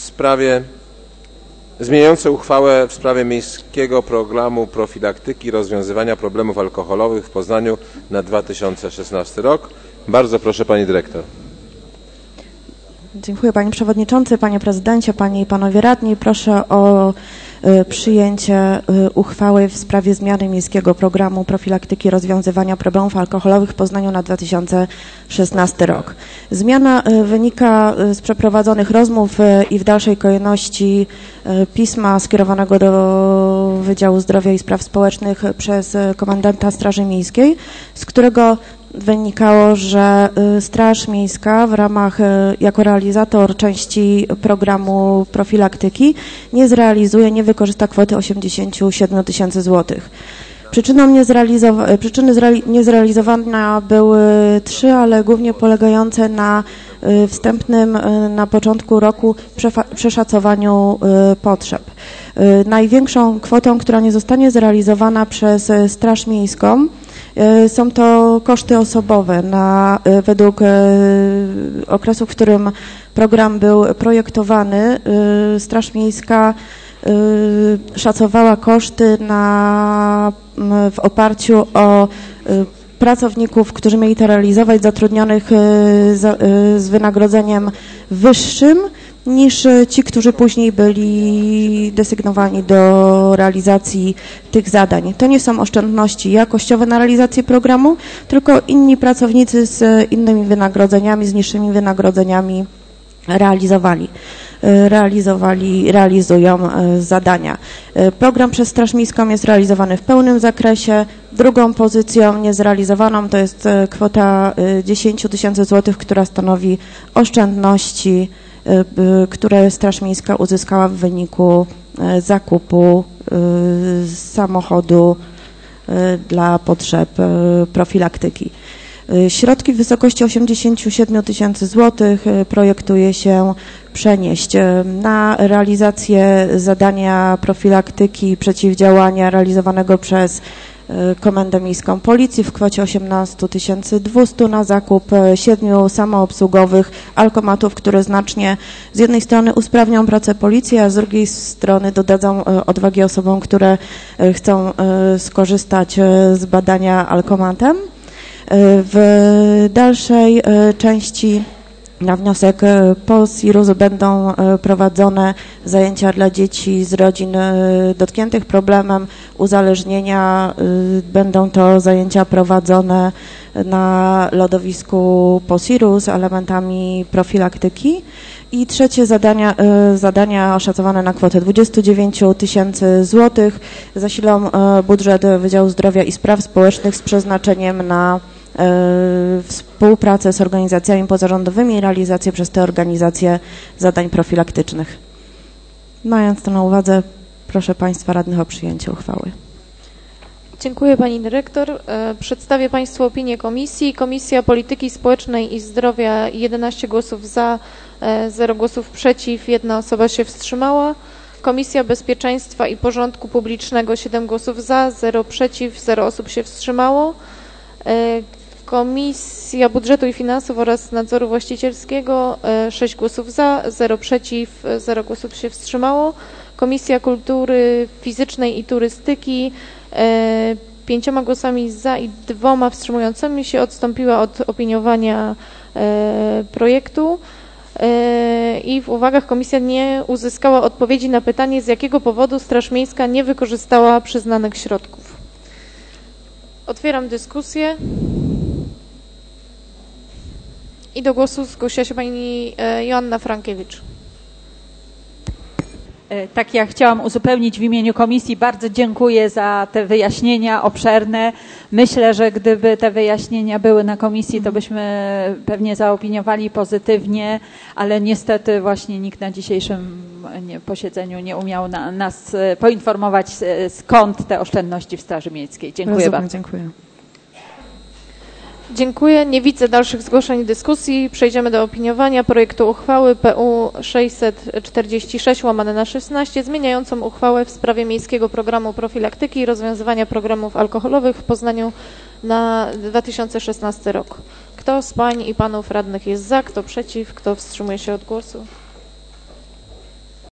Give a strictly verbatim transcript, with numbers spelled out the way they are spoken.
sprawie zmieniające uchwałę w sprawie Miejskiego Programu Profilaktyki i Rozwiązywania Problemów Alkoholowych w Poznaniu na dwa tysiące szesnasty rok. Bardzo proszę Pani Dyrektor. Dziękuję Panie Przewodniczący, Panie Prezydencie, Panie i Panowie Radni. Proszę o y, przyjęcie y, uchwały w sprawie zmiany Miejskiego Programu Profilaktyki i Rozwiązywania Problemów Alkoholowych w Poznaniu na dwa tysiące szesnasty rok. Zmiana y, wynika z przeprowadzonych rozmów y, i w dalszej kolejności y, pisma skierowanego do Wydziału Zdrowia i Spraw Społecznych przez y, komendanta Straży Miejskiej, z którego wynikało, że Straż Miejska w ramach, jako realizator części programu profilaktyki nie zrealizuje, nie wykorzysta kwoty osiemdziesiąt siedem tysięcy złotych. Przyczyną niezrealizowa- przyczyny zreali- niezrealizowania były trzy, ale głównie polegające na wstępnym na początku roku przefa- przeszacowaniu potrzeb. Największą kwotą, która nie zostanie zrealizowana przez Straż Miejską, są to koszty osobowe. Na, według okresu, w którym program był projektowany, Straż Miejska szacowała koszty na, w oparciu o pracowników, którzy mieli to realizować, zatrudnionych z wynagrodzeniem wyższym niż ci, którzy później byli desygnowani do realizacji tych zadań. To nie są oszczędności jakościowe na realizację programu, tylko inni pracownicy z innymi wynagrodzeniami, z niższymi wynagrodzeniami realizowali. realizowali, realizują zadania. Program przez Straż Miejską jest realizowany w pełnym zakresie. Drugą pozycją niezrealizowaną to jest kwota dziesięć tysięcy złotych, która stanowi oszczędności, które Straż Miejska uzyskała w wyniku zakupu samochodu dla potrzeb profilaktyki. Środki w wysokości osiemdziesiąt siedem tysięcy złotych projektuje się przenieść na realizację zadania profilaktyki i przeciwdziałania realizowanego przez Komendę Miejską Policji w kwocie osiemnaście tysięcy dwieście na zakup siedmiu samoobsługowych alkomatów, które znacznie z jednej strony usprawnią pracę policji, a z drugiej strony dodadzą odwagi osobom, które chcą skorzystać z badania alkomatem. W dalszej części na wniosek P O S I R U S będą prowadzone zajęcia dla dzieci z rodzin dotkniętych problemem uzależnienia. Będą to zajęcia prowadzone na lodowisku P O S I R U S elementami profilaktyki. I trzecie zadania, zadania oszacowane na kwotę dwadzieścia dziewięć tysięcy złotych zasilą budżet Wydziału Zdrowia i Spraw Społecznych z przeznaczeniem na współpracę z organizacjami pozarządowymi i realizację przez te organizacje zadań profilaktycznych. Mając to na uwadze, proszę Państwa radnych o przyjęcie uchwały. Dziękuję Pani Dyrektor. Przedstawię Państwu opinię Komisji. Komisja Polityki Społecznej i Zdrowia jedenaście głosów za, zero głosów przeciw, jedna osoba się wstrzymała. Komisja Bezpieczeństwa i Porządku Publicznego siedem głosów za, zero przeciw, zero osób się wstrzymało. Komisja Budżetu i Finansów oraz Nadzoru Właścicielskiego sześć głosów za, zero przeciw, zero głosów się wstrzymało. Komisja Kultury Fizycznej i Turystyki pięcioma głosami za i dwoma wstrzymującymi się odstąpiła od opiniowania projektu. I w uwagach komisja nie uzyskała odpowiedzi na pytanie, z jakiego powodu Straż Miejska nie wykorzystała przyznanych środków. Otwieram dyskusję. I do głosu zgłosiła się pani Joanna Frankiewicz. Tak, ja chciałam uzupełnić w imieniu komisji. Bardzo dziękuję za te wyjaśnienia obszerne. Myślę, że gdyby te wyjaśnienia były na komisji, to byśmy pewnie zaopiniowali pozytywnie, ale niestety właśnie nikt na dzisiejszym posiedzeniu nie umiał na, nas poinformować, skąd te oszczędności w Straży Miejskiej. Dziękuję Rozumiem, bardzo. Dziękuję. Dziękuję. Nie widzę dalszych zgłoszeń i dyskusji. Przejdziemy do opiniowania projektu uchwały P U sześćset czterdzieści sześć łamane na szesnaście zmieniającą uchwałę w sprawie Miejskiego Programu Profilaktyki i Rozwiązywania Problemów Alkoholowych w Poznaniu na dwa tysiące szesnasty rok. Kto z pań i panów radnych jest za, kto przeciw, kto wstrzymuje się od głosu?